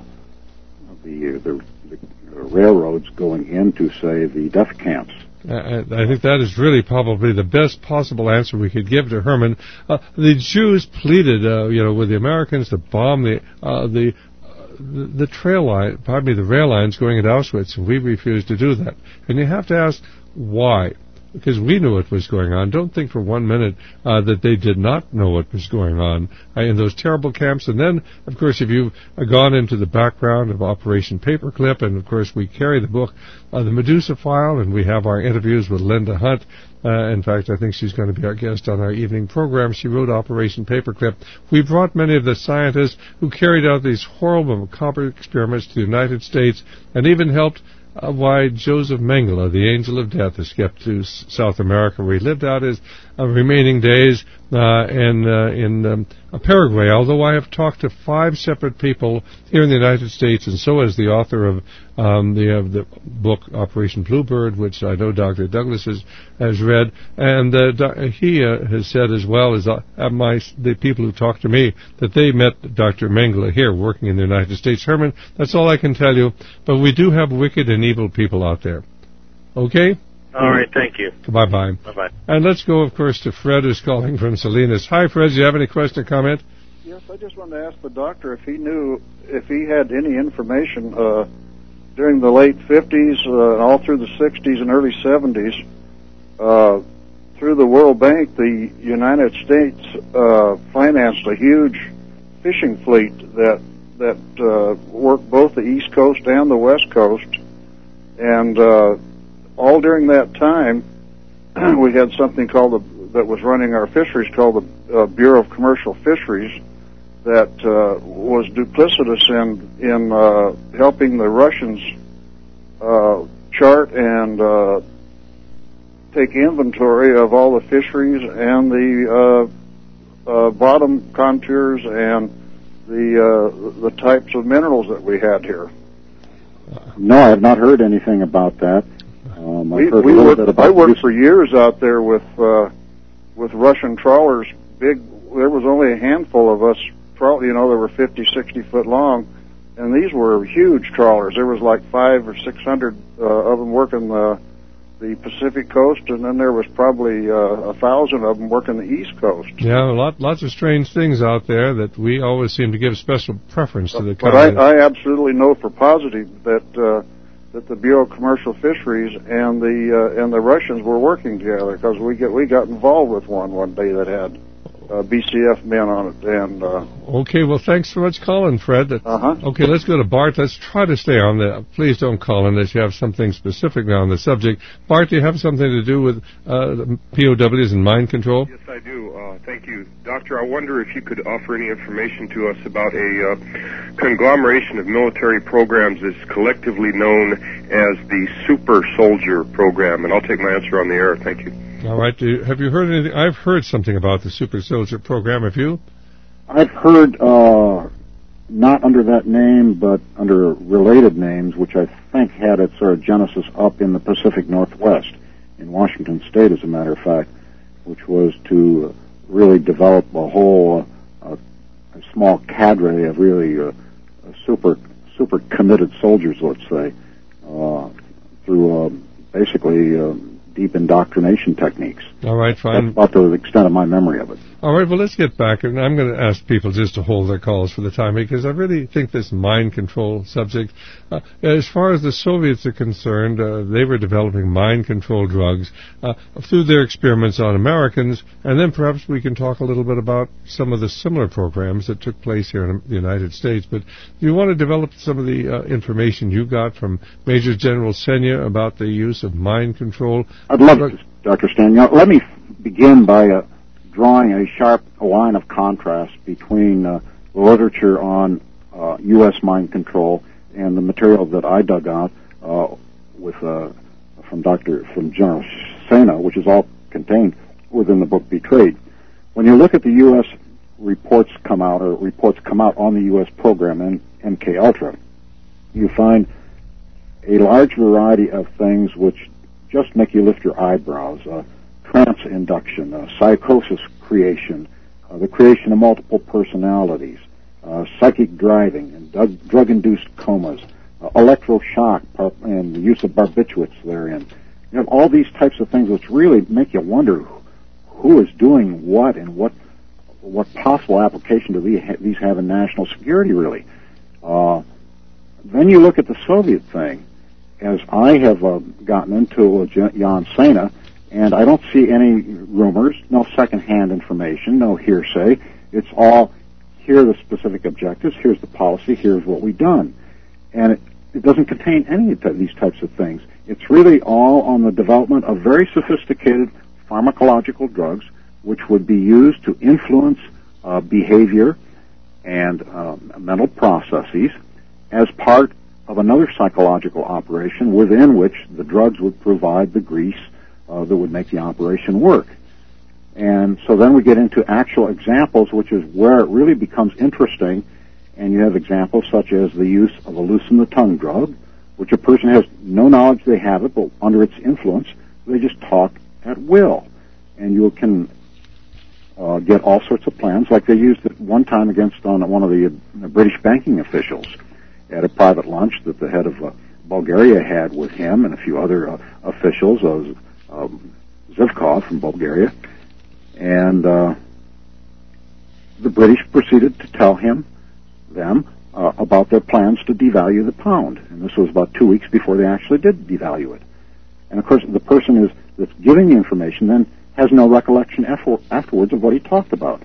the, the the railroads going into, say, the death camps. Uh, I think that is really probably the best possible answer we could give to Herman. Uh, the Jews pleaded, uh, you know, with the Americans to bomb the uh, the the, the trail line, pardon me, the rail lines going into Auschwitz, and we refused to do that. And you have to ask why. Because we knew what was going on. Don't think for one minute uh, that they did not know what was going on uh, in those terrible camps. And then, of course, if you've uh, gone into the background of Operation Paperclip, and, of course, we carry the book, uh, The Medusa File, and we have our interviews with Linda Hunt. Uh, in fact, I think she's going to be our guest on our evening program. She wrote Operation Paperclip. We brought many of the scientists who carried out these horrible, macabre experiments to the United States and even helped Uh, why Joseph Mengele, the angel of death, escaped to S- South America, where he lived out his uh, remaining days uh, in uh, in um, uh, Paraguay. Although I have talked to five separate people here in the United States, and so has the author of um, the uh, the book Operation Bluebird, which I know Doctor Douglas has, has read, and uh, do- he uh, has said as well as uh, my the people who talked to me that they met Doctor Mengele here working in the United States. Herman, that's all I can tell you. But we do have wicked and evil people out there. Okay? All right, thank you. Bye-bye. Bye-bye. And let's go, of course, to Fred, who's calling from Salinas. Hi, Fred. Do you have any question or comment? Yes, I just wanted to ask the doctor if he knew, if he had any information uh, during the late fifties, uh, all through the sixties and early seventies, uh, through the World Bank, the United States uh, financed a huge fishing fleet that that uh, worked both the East Coast and the West Coast, and uh, all during that time, we had something called the, that was running our fisheries called the uh, Bureau of Commercial Fisheries that uh, was duplicitous in in uh, helping the Russians uh, chart and uh, take inventory of all the fisheries and the uh, uh, bottom contours and the uh, the types of minerals that we had here. No, I have not heard anything about that. Um, I've we, heard we a little worked, bit about I worked use- for years out there with uh, with Russian trawlers. Big, there was only a handful of us. Trawl, you know, they were fifty, sixty foot long, and these were huge trawlers. There was like five or six hundred uh, of them working the the Pacific coast, and then there was probably uh, a thousand of them working the East Coast. Yeah, a lot, lots of strange things out there that we always seem to give special preference to the. But I, I absolutely know for positive that uh, that the Bureau of Commercial Fisheries and the uh, and the Russians were working together, because we get we got involved with one one day that had uh, B C F men on it. And uh, okay, well, thanks so much, calling, Fred. Uh huh. Okay, let's go to Bart. Let's try to stay on the. Please don't call unless you have something specific on the subject. Bart, do you have something to do with uh, P O Ws and mind control? Yes, I do. Uh, thank you, Doctor. I wonder if you could offer any information to us about a uh, conglomeration of military programs that's collectively known as the Super Soldier Program, and I'll take my answer on the air. Thank you. All right. Do you, have you heard anything? I've heard something about the Super Soldier Program. Have you? I've heard, uh, not under that name, but under related names, which I think had its sort of genesis up in the Pacific Northwest, in Washington State, as a matter of fact, which was to really develop a whole uh, a small cadre of really uh, super super committed soldiers, let's say, uh, through uh, basically uh, deep indoctrination techniques. All right, fine. That's about the extent of my memory of it. All right, well, let's get back, and I'm going to ask people just to hold their calls for the time, because I really think this mind control subject, uh, as far as the Soviets are concerned, uh, they were developing mind control drugs uh, through their experiments on Americans, and then perhaps we can talk a little bit about some of the similar programs that took place here in the United States. But do you want to develop some of the uh, information you got from Major General Senya about the use of mind control? I'd love to, Doctor Stan. Now, let me begin by uh, drawing a sharp line of contrast between uh, the literature on uh, U S mind control and the material that I dug out uh, with uh, from Doctor from General Sena, which is all contained within the book Betrayed. When you look at the U S reports come out, or reports come out on the U S program in M K Ultra, you find a large variety of things which just make you lift your eyebrows. Uh, trance induction, uh, psychosis creation, uh, the creation of multiple personalities, uh, psychic driving, and drug- drug-induced comas, uh, electroshock, par- and the use of barbiturates therein. You have all these types of things which really make you wonder who, who is doing what and what what possible application do these, ha- these have in national security, really. Uh, then you look at the Soviet thing, as I have uh, gotten into with Jan Sena, and I don't see any rumors, no secondhand information, no hearsay. It's all, here are the specific objectives, here's the policy, here's what we've done. And it, it doesn't contain any of these types of things. It's really all on the development of very sophisticated pharmacological drugs, which would be used to influence uh, behavior and um, mental processes as part of another psychological operation within which the drugs would provide the grease uh, that would make the operation work. And so then we get into actual examples, which is where it really becomes interesting, and you have examples such as the use of a loosen-the-tongue drug, which a person has no knowledge they have it, but under its influence, they just talk at will. And you can uh, get all sorts of plans, like they used it one time against on one of the uh, British banking officials at a private lunch that the head of uh, Bulgaria had with him and a few other uh, officials, uh, um, Zivkov from Bulgaria. And uh, the British proceeded to tell him, them, uh, about their plans to devalue the pound. And this was about two weeks before they actually did devalue it. And of course, the person is, that's giving the information then has no recollection after, afterwards of what he talked about.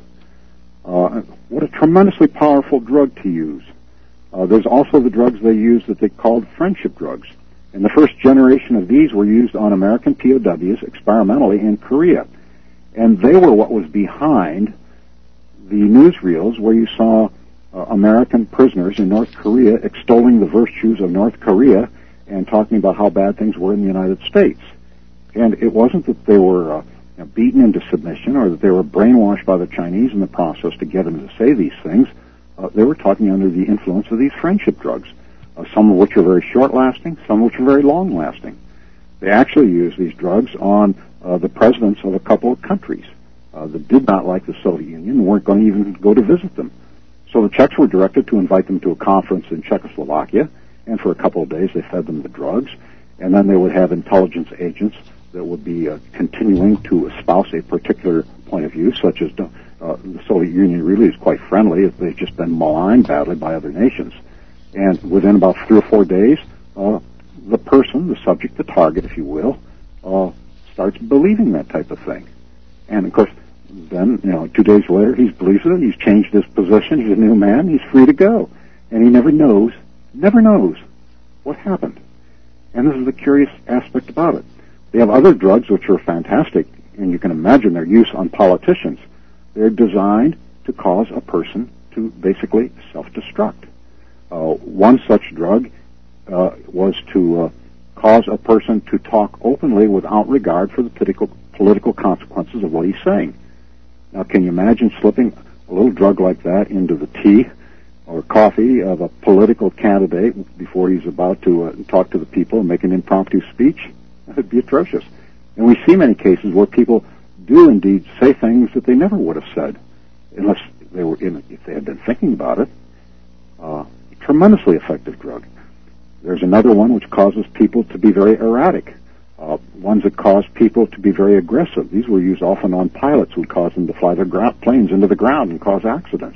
Uh, what a tremendously powerful drug to use. Uh, there's also the drugs they use that they called friendship drugs. And the first generation of these were used on American P O Ws experimentally in Korea. And they were what was behind the newsreels where you saw uh, American prisoners in North Korea extolling the virtues of North Korea and talking about how bad things were in the United States. And it wasn't that they were uh, you know, beaten into submission or that they were brainwashed by the Chinese in the process to get them to say these things. Uh, they were talking under the influence of these friendship drugs, uh, some of which are very short-lasting, some of which are very long-lasting. They actually use these drugs on uh, the presidents of a couple of countries uh, that did not like the Soviet Union and weren't going to even go to visit them. So the Czechs were directed to invite them to a conference in Czechoslovakia, and for a couple of days they fed them the drugs, and then they would have intelligence agents that would be uh, continuing to espouse a particular point of view, such as uh, the Soviet Union really is quite friendly. They've just been maligned badly by other nations. And within about three or four days, uh, the person, the subject, the target, if you will, uh, starts believing that type of thing. And, of course, then, you know, two days later, he believes it, he's changed his position, he's a new man, he's free to go. And he never knows, never knows what happened. And this is the curious aspect about it. They have other drugs which are fantastic, and you can imagine their use on politicians. They're designed to cause a person to basically self-destruct. Uh, one such drug uh, was to uh, cause a person to talk openly without regard for the political, political consequences of what he's saying. Now, can you imagine slipping a little drug like that into the tea or coffee of a political candidate before he's about to uh, talk to the people and make an impromptu speech? That would be atrocious. And we see many cases where people do indeed say things that they never would have said unless they were in, if they had been thinking about it. Uh, tremendously effective drug. There's another one which causes people to be very erratic. Uh, ones that cause people to be very aggressive. These were used often on pilots who would cause them to fly their gra- planes into the ground and cause accidents.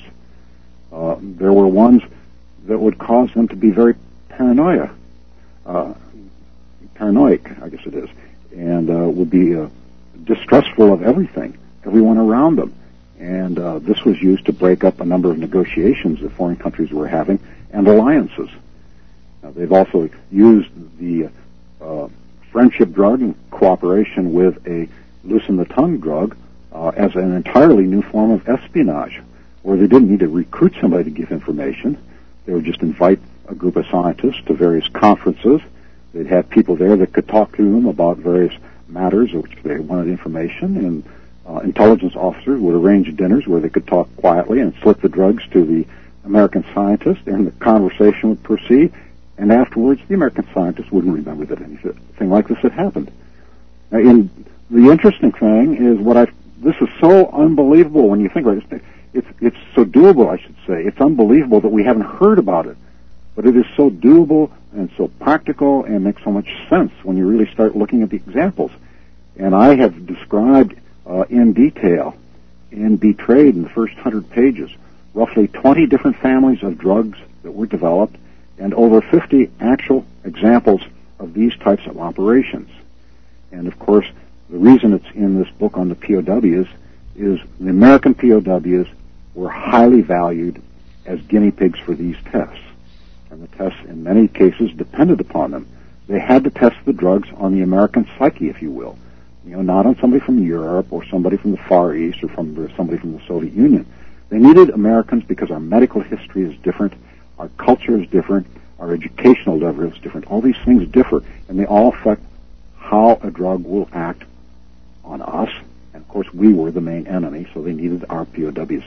Uh, there were ones that would cause them to be very paranoia, uh, paranoid, I guess it is, and uh, would be uh, distrustful of everything, everyone around them. And uh, this was used to break up a number of negotiations that foreign countries were having and alliances. Now, they've also used the uh, friendship drug in cooperation with a loosen-the-tongue drug uh, as an entirely new form of espionage, where they didn't need to recruit somebody to give information. They would just invite a group of scientists to various conferences. They'd have people there that could talk to them about various matters of which they wanted information, and uh, intelligence officers would arrange dinners where they could talk quietly and slip the drugs to the American scientist, and the conversation would proceed, and afterwards the American scientist wouldn't remember that anything like this had happened. Now, in, the interesting thing is what I this is so unbelievable when you think about it. It's, it's so doable, I should say. It's unbelievable that we haven't heard about it. But it is so doable and so practical and makes so much sense when you really start looking at the examples. And I have described uh, in detail in Betrayed in the first hundred pages roughly twenty different families of drugs that were developed, and over fifty actual examples of these types of operations. And of course, the reason it's in this book on the P O Ws is the American P O Ws were highly valued as guinea pigs for these tests. And the tests, in many cases, depended upon them. They had to test the drugs on the American psyche, if you will. You know, not on somebody from Europe or somebody from the Far East or from or somebody from the Soviet Union. They needed Americans because our medical history is different, our culture is different, our educational level is different. All these things differ, and they all affect how a drug will act on us. And of course, we were the main enemy, so they needed our P O Ws.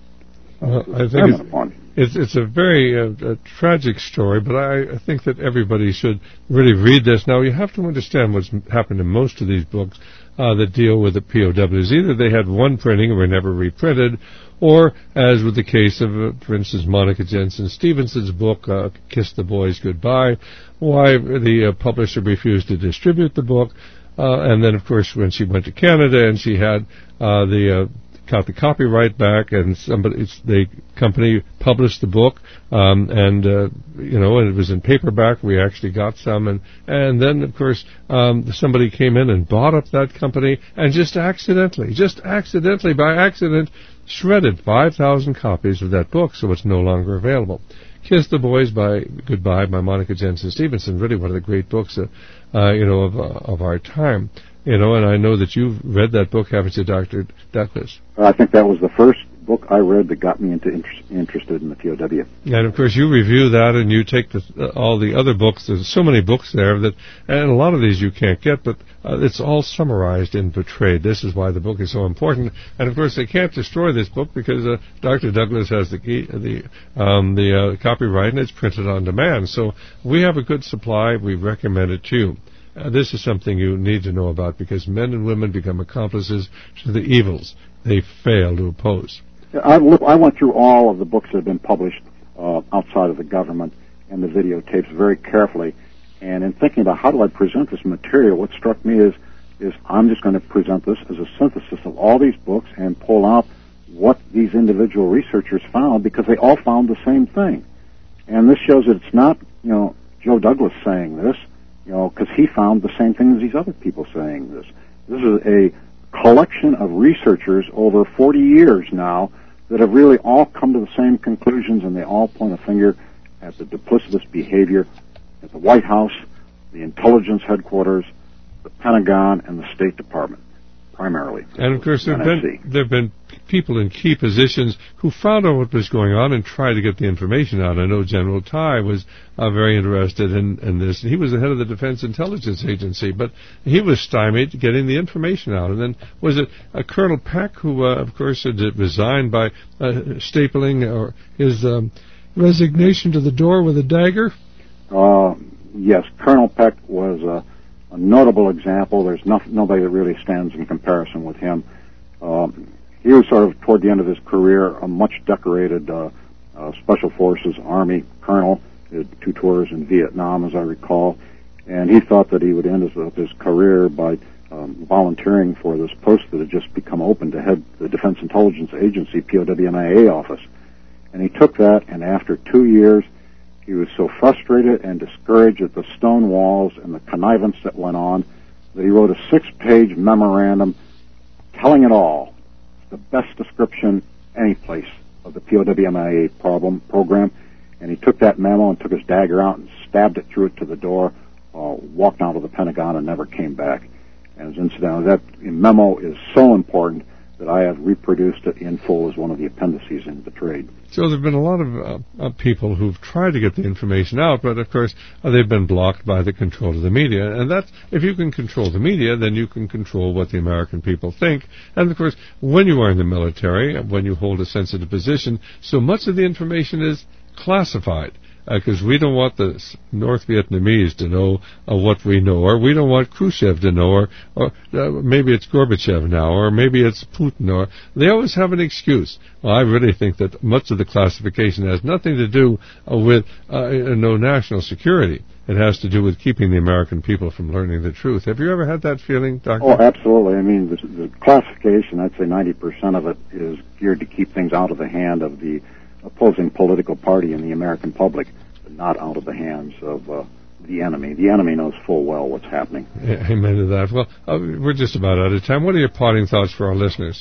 Uh, I think it's, it's, it's a very uh, a tragic story, but I, I think that everybody should really read this. Now, you have to understand what's happened in most of these books uh, that deal with the P O Ws. Either they had one printing and were never reprinted, or, as with the case of, uh, for instance, Monica Jensen Stevenson's book, uh, Kiss the Boys Goodbye, why the uh, publisher refused to distribute the book, uh, and then, of course, when she went to Canada and she had uh, the... Uh, got the copyright back, and somebody, it's, the company published the book, um, and uh, you know, and it was in paperback. We actually got some, and and then of course um, somebody came in and bought up that company, and just accidentally, just accidentally by accident, shredded five thousand copies of that book, so it's no longer available. Kiss the Boys by Goodbye by Monica Jensen Stevenson, really one of the great books, uh, uh, you know, of uh, of our time. You know, and I know that you've read that book, haven't you, Doctor Douglas? I think that was the first book I read that got me into inter- interested in the P O W. And, of course, you review that, and you take the, uh, all the other books. There's so many books there, that, and a lot of these you can't get, but uh, it's all summarized in Betrayed. This is why the book is so important. And, of course, they can't destroy this book because uh, Doctor Douglas has the key, the um, the uh, copyright, and it's printed on demand. So we have a good supply. We recommend it to you. Uh, this is something you need to know about, because men and women become accomplices to the evils they fail to oppose. I, I went through all of the books that have been published uh, outside of the government and the videotapes very carefully. And in thinking about how do I present this material, what struck me is, is I'm just going to present this as a synthesis of all these books and pull out what these individual researchers found, because they all found the same thing. And this shows that it's not, you know, Joe Douglas saying this, you know, because he found the same thing as these other people saying this. This is a collection of researchers over forty years now that have really all come to the same conclusions, and they all point a finger at the duplicitous behavior at the White House, the intelligence headquarters, the Pentagon, and the State Department, primarily. And, of course, there have been, there have been people in key positions who found out what was going on and tried to get the information out. I know General Tai was uh, very interested in, in this. He was the head of the Defense Intelligence Agency, but he was stymied getting the information out. And then was it uh, Colonel Peck, who, uh, of course, had resigned by uh, stapling or his um, resignation to the door with a dagger? Uh, yes, Colonel Peck was a, a notable example. There's no, nobody that really stands in comparison with him. Um, he was sort of, toward the end of his career, a much decorated uh, uh, Special Forces Army colonel. He did two tours in Vietnam, as I recall, and he thought that he would end his, his career by um, volunteering for this post that had just become open to head the Defense Intelligence Agency, P O W N I A office. And he took that, and after two years, he was so frustrated and discouraged at the stone walls and the connivance that went on that he wrote a six-page memorandum telling it all. The best description any place of the P O W N I A problem program. And he took that memo and took his dagger out and stabbed it through it to the door, uh, walked out of the Pentagon, and never came back. And as incidental, that memo is so important that I have reproduced it in full as one of the appendices in Betrayed. So there have been a lot of uh, uh, people who've tried to get the information out, but of course uh, they've been blocked by the control of the media. And that's, if you can control the media, then you can control what the American people think. And of course, when you are in the military, when you hold a sensitive position, so much of the information is classified. Because uh, we don't want the North Vietnamese to know uh, what we know, or we don't want Khrushchev to know, or, or uh, maybe it's Gorbachev now, or maybe it's Putin, or they always have an excuse. Well, I really think that much of the classification has nothing to do uh, with uh, no national security. It has to do with keeping the American people from learning the truth. Have you ever had that feeling, Doctor? Oh, absolutely. I mean, the, the classification, I'd say ninety percent of it is geared to keep things out of the hand of the opposing political party in the American public, but not out of the hands of uh, the enemy. The enemy knows full well what's happening. Amen to that. Well, uh, we're just about out of time. What are your parting thoughts for our listeners?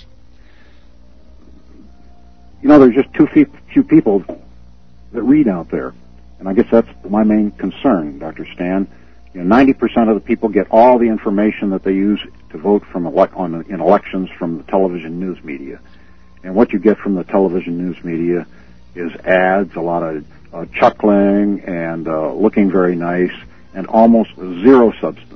You know, there's just too few, few people that read out there. And I guess that's my main concern, Doctor Stan. You know, ninety percent of the people get all the information that they use to vote from ele- on, in elections from the television news media. And what you get from the television news media is ads, a lot of uh, chuckling and uh, looking very nice, and almost zero substance.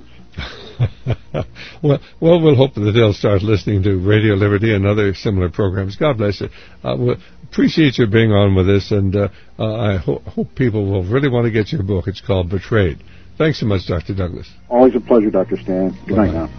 well, well, we'll hope that they'll start listening to Radio Liberty and other similar programs. God bless you. Uh, we appreciate your being on with us, and uh, uh, I ho- hope people will really want to get your book. It's called Betrayed. Thanks so much, Doctor Douglas. Always a pleasure, Doctor Stan. Good Bye-bye. night now.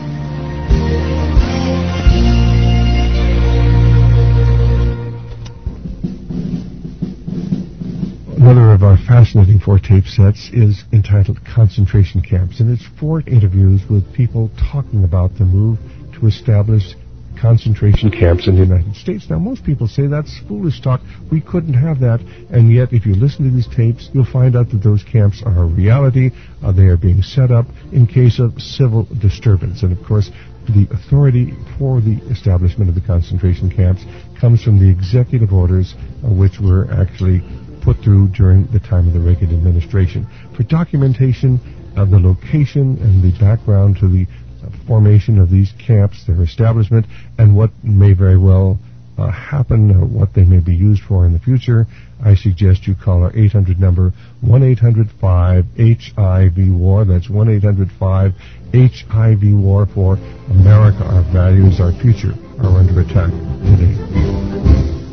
Another of our fascinating four tape sets is entitled Concentration Camps, and it's four interviews with people talking about the move to establish concentration camps in the United States. Now, most people say that's foolish talk. We couldn't have that, and yet if you listen to these tapes, you'll find out that those camps are a reality. Uh, they are being set up in case of civil disturbance, and of course, the authority for the establishment of the concentration camps comes from the executive orders, uh, which were actually put through during the time of the Reagan administration. For documentation of the location and the background to the uh, formation of these camps, their establishment, and what may very well uh, happen, or what they may be used for in the future, I suggest you call our eight hundred number, one eight hundred five H I V war. That's one eight hundred five H I V war for America. Our values, our future are under attack today.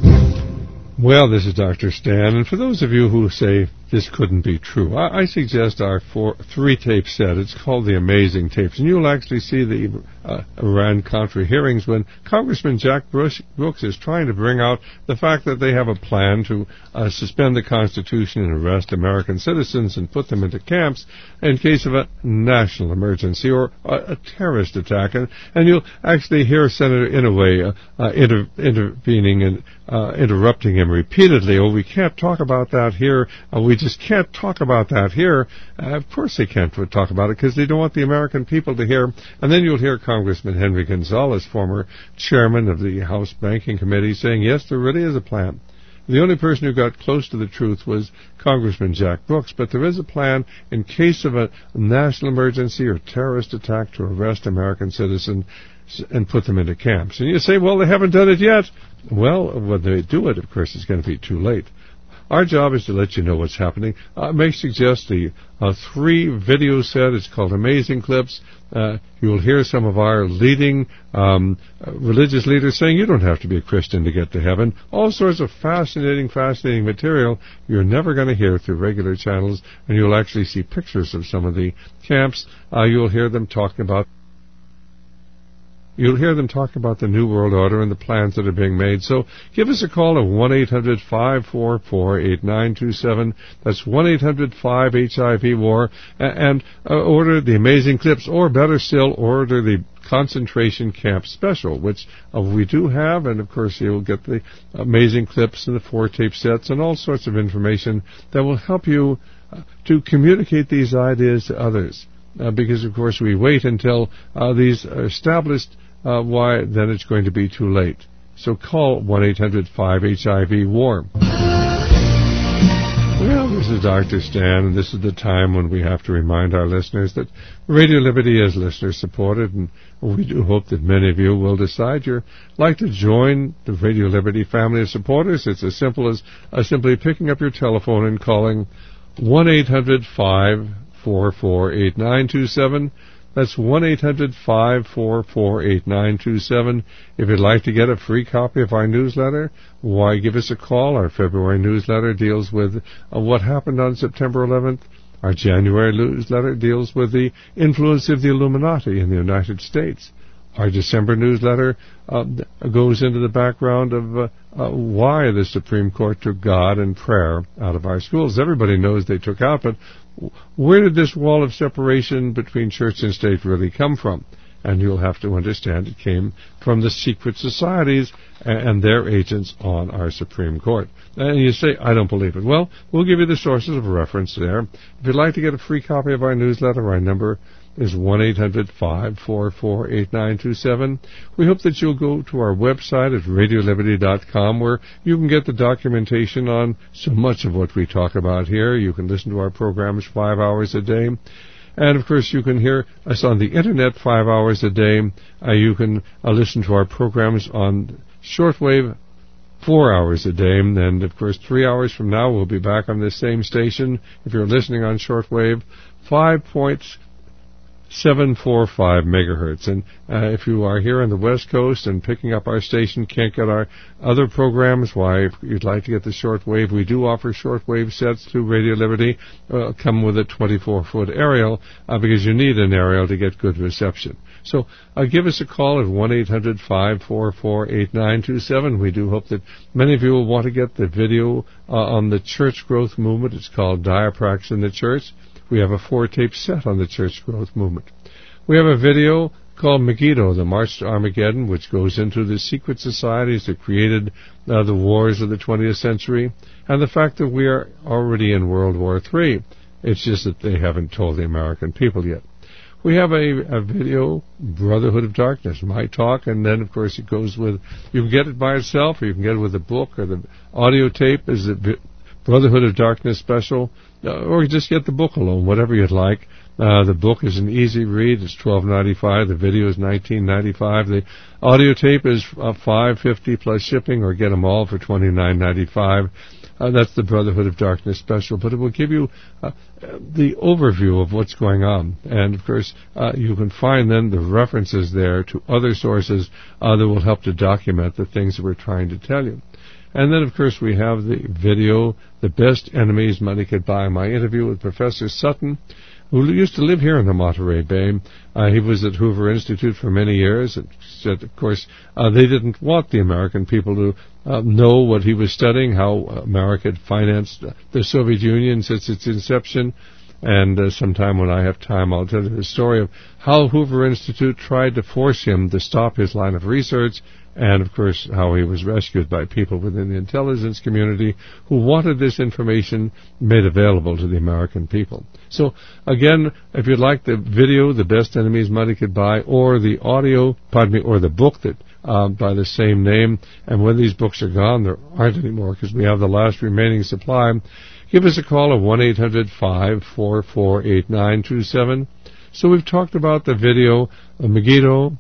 Well, this is Doctor Stan, and for those of you who say this couldn't be true, I, I suggest our four, three-tape set. It's called The Amazing Tapes, and you'll actually see the uh, Iran-Contra hearings when Congressman Jack Brooks is trying to bring out the fact that they have a plan to uh, suspend the Constitution and arrest American citizens and put them into camps in case of a national emergency or a, a terrorist attack. And, and you'll actually hear Senator Inouye uh, uh, inter, intervening and uh, interrupting him repeatedly. Oh, we can't talk about that here. Uh, we just can't talk about that here. Uh, of course they can't talk about it because they don't want the American people to hear. And then you'll hear Congressman Henry Gonzalez, former chairman of the House Banking Committee, saying, yes, there really is a plan. The only person who got close to the truth was Congressman Jack Brooks, but there is a plan in case of a national emergency or terrorist attack to arrest American citizens and put them into camps. And you say, well, they haven't done it yet. Well, when they do it, of course, it's going to be too late. Our job is to let you know what's happening. Uh, I may suggest the uh, three-video set. It's called Amazing Clips. Uh, you'll hear some of our leading um, uh, religious leaders saying you don't have to be a Christian to get to heaven. All sorts of fascinating, fascinating material you're never going to hear through regular channels, and you'll actually see pictures of some of the camps. Uh, you'll hear them talking about You'll hear them talk about the New World Order and the plans that are being made. So give us a call at one eight hundred five four four eight nine two seven. That's one eight hundred five H I V war. And uh, order the Amazing Clips, or better still, order the Concentration Camp Special, which uh, we do have. And, of course, you'll get the Amazing Clips and the four-tape sets and all sorts of information that will help you uh, to communicate these ideas to others. Uh, because, of course, we wait until uh, these are established. Uh, why, then it's going to be too late. So call one eight hundred five H I V war. Well, this is Doctor Stan, and this is the time when we have to remind our listeners that Radio Liberty is listener-supported, and we do hope that many of you will decide you'd like to join the Radio Liberty family of supporters. It's as simple as uh, simply picking up your telephone and calling one eight hundred five four four eight nine two seven. That's one eight hundred five four four eight nine two seven. If you'd like to get a free copy of our newsletter, why, give us a call. Our February newsletter deals with uh, what happened on September eleventh. Our January newsletter deals with the influence of the Illuminati in the United States. Our December newsletter uh, goes into the background of uh, uh, why the Supreme Court took God and prayer out of our schools. Everybody knows they took out, but where did this wall of separation between church and state really come from? and you'll have to understand it came from the secret societies and their agents on our Supreme Court. And you say, I don't believe it. Well, we'll give you the sources of reference there. If you'd like to get a free copy of our newsletter, our number is one eight hundred five four four eight nine two seven. We hope that you'll go to our website at radio liberty dot com, where you can get the documentation on so much of what we talk about here. You can listen to our programs five hours a day. And, of course, you can hear us on the Internet five hours a day. Uh, you can uh, listen to our programs on shortwave four hours a day. And, of course, three hours from now, we'll be back on this same station. If you're listening on shortwave, five point seven four five megahertz. And uh, if you are here on the West Coast and picking up our station, can't get our other programs, why, if you'd like to get the shortwave, we do offer shortwave sets through Radio Liberty. Uh, come with a twenty-four foot aerial, uh, because you need an aerial to get good reception. So uh, give us a call at one eight hundred five four four eight nine two seven. We do hope that many of you will want to get the video uh, on the church growth movement. It's called Diaprax in the Church. We have a four-tape set on the church growth movement. We have a video called Megiddo, the March to Armageddon, which goes into the secret societies that created uh, the wars of the twentieth century, and the fact that we are already in World War Three. It's just that they haven't told the American people yet. We have a, a video, Brotherhood of Darkness, my talk, and then, of course, it goes with, you can get it by itself, or you can get it with a book, or the audio tape is the Brotherhood of Darkness special, uh, or you just get the book alone, whatever you'd like. Uh, the book is an easy read. It's twelve ninety-five. The video is nineteen ninety-five. The audio tape is uh, five fifty plus shipping, or get them all for twenty-nine ninety-five. Uh, that's the Brotherhood of Darkness special, but it will give you uh, the overview of what's going on. And, of course, uh, you can find then the references there to other sources uh, that will help to document the things that we're trying to tell you. And then, of course, we have the video, The Best Enemies Money Could Buy, my interview with Professor Sutton, who used to live here in the Monterey Bay. Uh, he was at Hoover Institute for many years. And said, of course, uh, they didn't want the American people to uh, know what he was studying, how America had financed the Soviet Union since its inception. And uh, sometime when I have time, I'll tell you the story of how Hoover Institute tried to force him to stop his line of research, and, of course, how he was rescued by people within the intelligence community who wanted this information made available to the American people. So, again, if you'd like the video, The Best Enemies Money Could Buy, or the audio, pardon me, or the book that um, by the same name, and when these books are gone, there aren't any more because we have the last remaining supply, give us a call at one eight hundred five four four eight nine two seven. So we've talked about the video, uh, Megiddo,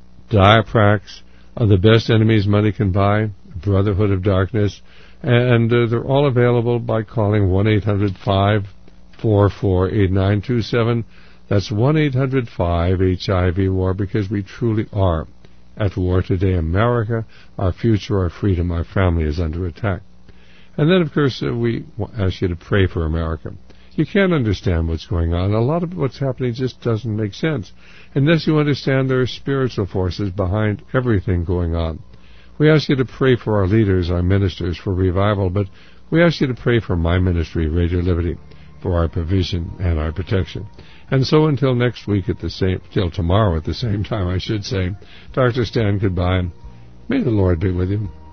Diaprax, Uh, The Best Enemies Money Can Buy, Brotherhood of Darkness, and uh, they're all available by calling one eight hundred five four four eight nine two seven. That's one eight hundred five H I V war, because we truly are at war today. America, our future, our freedom, our family is under attack. And then, of course, uh, we ask you to pray for America. You can't understand what's going on. A lot of what's happening just doesn't make sense unless you understand there are spiritual forces behind everything going on. We ask you to pray for our leaders, our ministers, for revival, but we ask you to pray for my ministry, Radio Liberty, for our provision and our protection. And so until next week at the same, till tomorrow at the same time, I should say, Doctor Stan, goodbye. May the Lord be with you.